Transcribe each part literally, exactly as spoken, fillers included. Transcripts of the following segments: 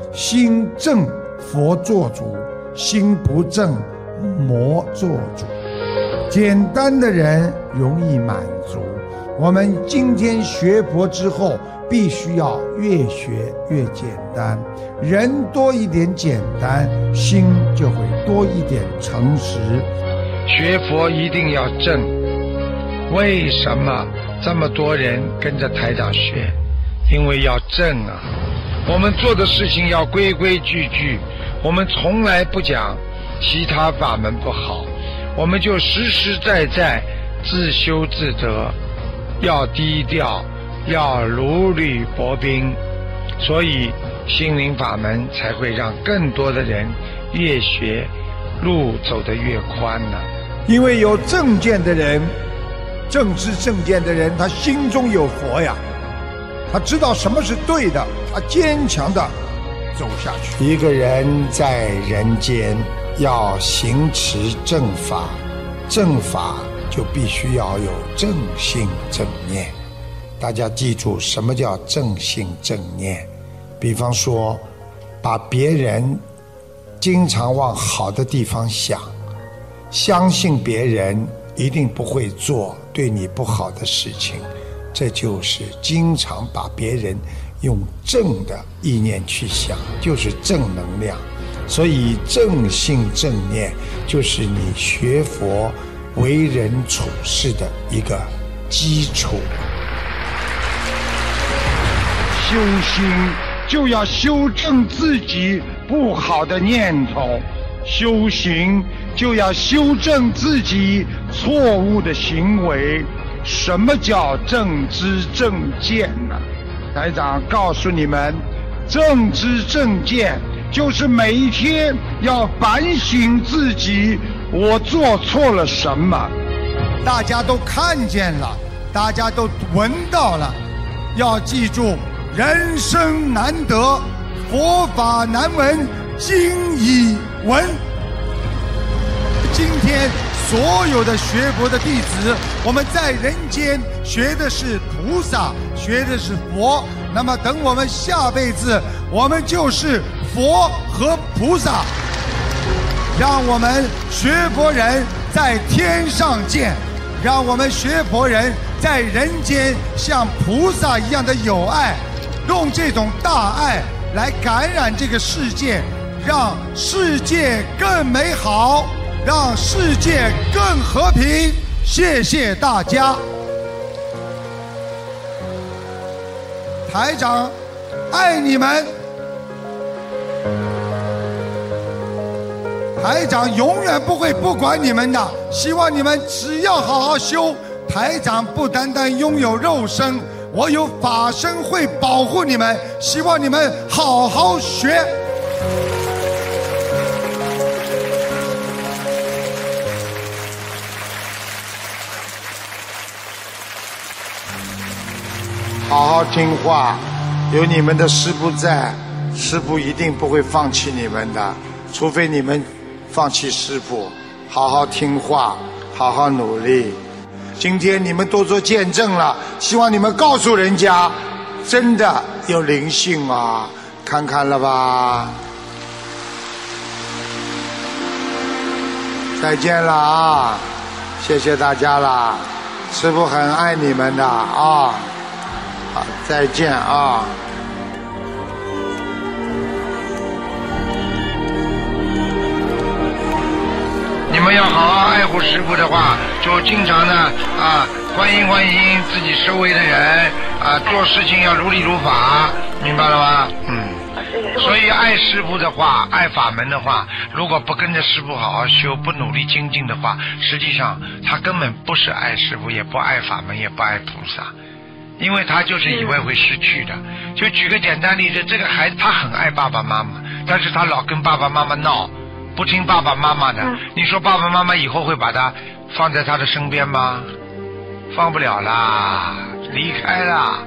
心正佛做主，心不正魔做主。简单的人容易满足，我们今天学佛之后必须要越学越简单，人多一点简单，心就会多一点诚实。 学佛一定要正，为什么这么多人跟着台长学？因为要正啊，我们做的事情要规规矩矩，我们从来不讲其他法门不好，我们就实实在在自修自得，要低调，要如履薄冰，所以心灵法门才会让更多的人越学路走得越宽呢、啊。 因为有正见的人，正知正见的人，他心中有佛呀，他知道什么是对的，他坚强的走下去。一个人在人间要行持正法，正法就必须要有正信正念。大家记住什么叫正信正念？比方说把别人经常往好的地方想，相信别人一定不会做对你不好的事情，这就是经常把别人用正的意念去想，就是正能量。所以正信正念就是你学佛为人处事的一个基础。 修心就要修正自己不好的念头，修行就要修正自己错误的行为。什么叫正知正见呢？台长告诉你们，正知正见就是每一天要反省自己，我做错了什么。 大家都看见了，大家都闻到了，要记住，人生难得，佛法难闻，经已闻。今天所有的学佛的弟子，我们在人间学的是菩萨，学的是佛，那么等我们下辈子，我们就是佛和菩萨。让我们学佛人在天上见，让我们学佛人在人间像菩萨一样的有爱，用这种大爱来感染这个世界，让世界更美好，让世界更和平。谢谢大家。台长爱你们，台长永远不会不管你们的，希望你们只要好好修。台长不单单拥有肉身，我有法身会保护你们，希望你们好好学。 好好听话，有你们的师父在，师父一定不会放弃你们的，除非你们放弃师父。好好听话，好好努力。今天你们都做见证了，希望你们告诉人家，真的有灵性啊，看看了吧。再见了啊，谢谢大家啦，师父很爱你们的啊。好，再见啊。 你们要好好爱护师父的话，就经常的啊欢迎欢迎自己周围的人啊，做事情要如理如法，明白了吗？嗯。所以爱师父的话，爱法门的话，如果不跟着师父好好修，不努力精进的话，实际上他根本不是爱师父，也不爱法门，也不爱菩萨，因为他就是以为会失去的。就举个简单例子，这个孩子他很爱爸爸妈妈，但是他老跟爸爸妈妈闹，不听爸爸妈妈的，你说爸爸妈妈以后会把他放在他的身边吗？放不了啦，离开啦。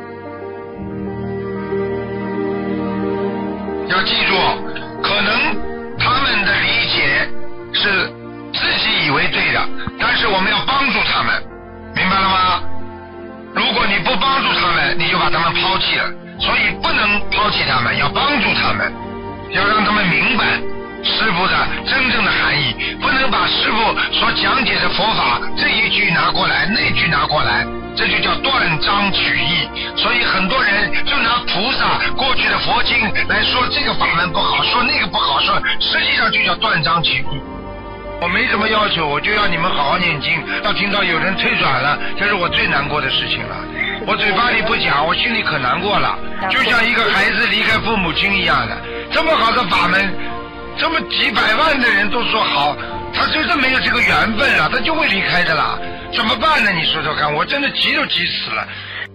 要记住，可能他们的理解是自己以为对的，但是我们要帮助他们，明白了吗？如果你不帮助他们，你就把他们抛弃了，所以不能抛弃他们，要帮助他们，要让他们明白师父的真正的含义，不能把师父所讲解的佛法这一句拿过来，那句拿过来，这就叫断章取义。所以很多人就拿菩萨过去的佛经来说这个法门不好，说那个不好，说实际上就叫断章取义。我没什么要求，我就要你们好好念经。要听到有人退转了，这是我最难过的事情了。我嘴巴里不讲，我心里可难过了，就像一个孩子离开父母亲一样的。这么好的法门，这么几百万的人都说好，他就是没有这个缘分了，他就会离开的啦。怎么办呢？你说说看，我真的急都急死了。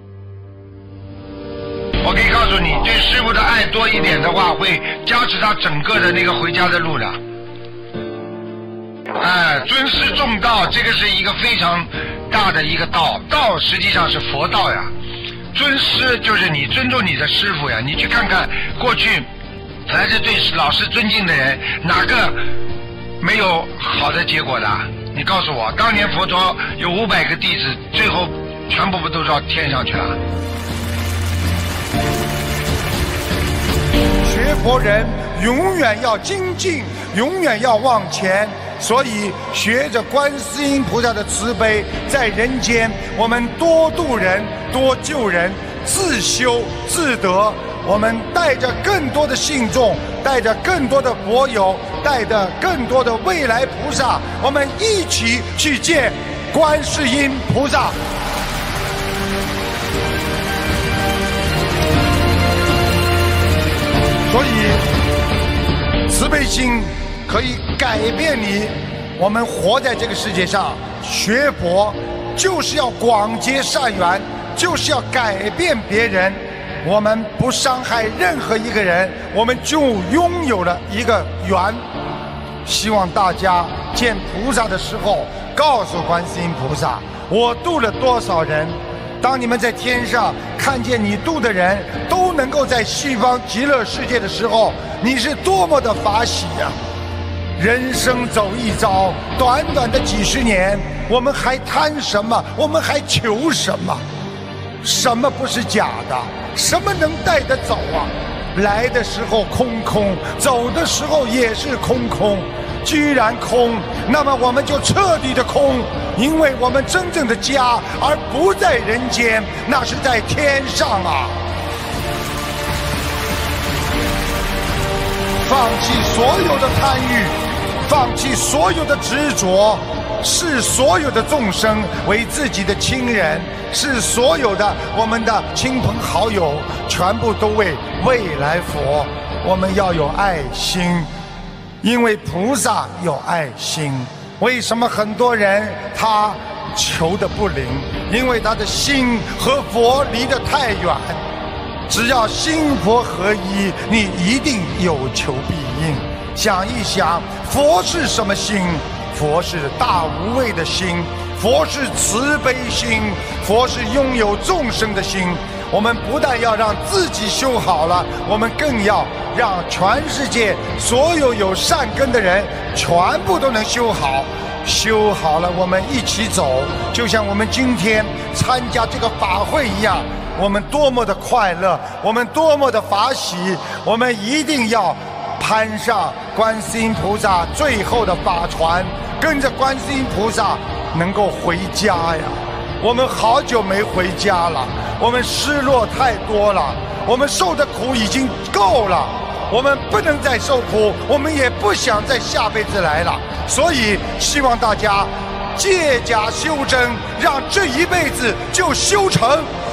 我可以告诉你，对师父的爱多一点的话，会加持他整个的那个回家的路的。哎，尊师重道，这个是一个非常大的一个道，道实际上是佛道呀。尊师就是你尊重你的师父呀。你去看看过去凡是对老师尊敬的人，哪个没有好的结果的？你告诉我，当年佛陀有五百个弟子，最后全部不都到天上去了？ 学佛人永远要精进，永远要往前。所以学着观世音菩萨的慈悲，在人间我们多度人，多救人，自修自得。我们带着更多的信众，带着更多的佛友，带着更多的未来菩萨，我们一起去见观世音菩萨。所以慈悲心可以改变你。我们活在这个世界上，学佛就是要广结善缘，就是要改变别人。我们不伤害任何一个人，我们就拥有了一个缘。希望大家见菩萨的时候，告诉观世音菩萨，我度了多少人。当你们在天上看见你度的人都能够在西方极乐世界的时候，你是多么的法喜呀！人生走一遭，短短的几十年，我们还贪什么？我们还求什么？什么不是假的？什么能带得走啊？来的时候空空，走的时候也是空空。居然空，那么我们就彻底的空，因为我们真正的家而不在人间，那是在天上啊！放弃所有的贪欲，放弃所有的执着，视所有的众生为自己的亲人，视所有的我们的亲朋好友全部都为未来佛。我们要有爱心，因为菩萨有爱心。为什么很多人他求的不灵？因为他的心和佛离得太远。只要心佛合一，你一定有求必应。想一想，佛是什么心？佛是大无畏的心，佛是慈悲心，佛是拥有众生的心。我们不但要让自己修好了，我们更要让全世界所有有善根的人全部都能修好。修好了，我们一起走，就像我们今天参加这个法会一样，我们多么的快乐，我们多么的法喜。我们一定要攀上观世音菩萨最后的法船，跟着观世音菩萨能够回家呀。我们好久没回家了，我们失落太多了，我们受的苦已经够了，我们不能再受苦，我们也不想再下辈子来了。所以希望大家借假修真，让这一辈子就修成。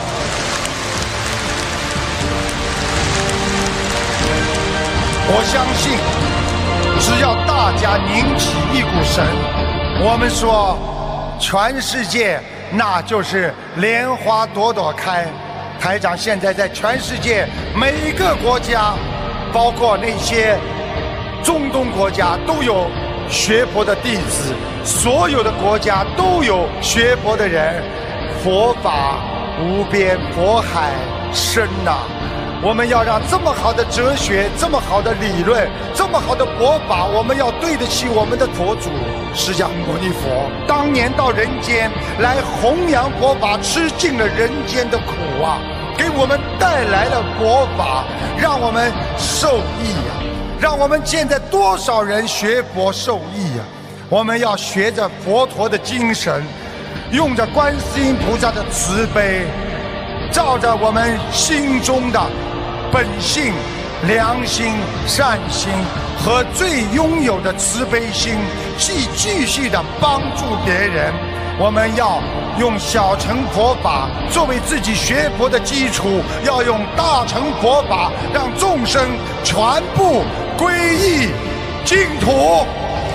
我相信只要大家拧起一股神，我们说全世界那就是莲花朵朵开。台长现在在全世界每一个国家，包括那些中东国家都有学佛的弟子，所有的国家都有学佛的人。佛法无边，佛海深呐、啊！我们要让这么好的哲学，这么好的理论，这么好的佛法，我们要对得起我们的佛祖释迦牟尼佛。当年到人间来弘扬佛法，吃尽了人间的苦啊，给我们带来了佛法，让我们受益呀、啊！让我们现在多少人学佛受益呀、啊！我们要学着佛陀的精神，用着观世音菩萨的慈悲，照着我们心中的本性、良心、善心和最拥有的慈悲心，继继续的帮助别人。我们要用小乘佛法作为自己学佛的基础，要用大乘佛法让众生全部皈依净土。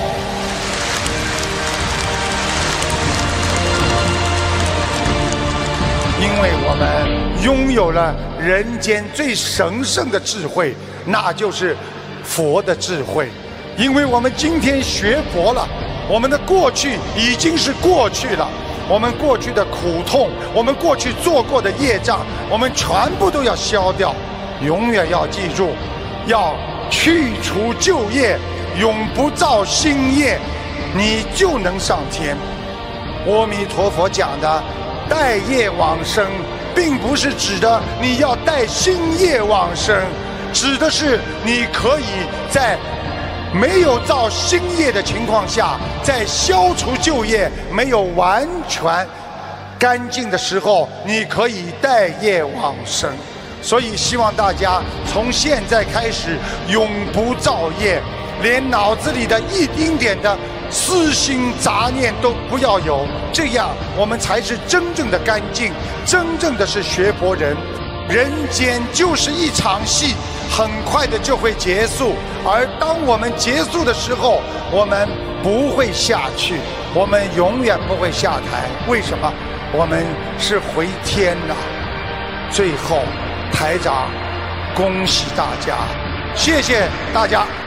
因为我们拥有了人间最神圣的智慧，那就是佛的智慧。因为我们今天学佛了，我们的过去已经是过去了，我们过去的苦痛，我们过去做过的业障，我们全部都要消掉。永远要记住，要去除旧业，永不造新业，你就能上天。阿弥陀佛讲的带业往生，并不是指的你要带新业往生，指的是你可以在没有造新业的情况下，在消除旧业没有完全干净的时候，你可以带业往生。所以希望大家从现在开始永不造业，连脑子里的一丁点的私心杂念都不要有，这样我们才是真正的干净，真正的是学佛人。人间就是一场戏，很快的就会结束，而当我们结束的时候，我们不会下去，我们永远不会下台。为什么？我们是回天了。最后台长恭喜大家，谢谢大家。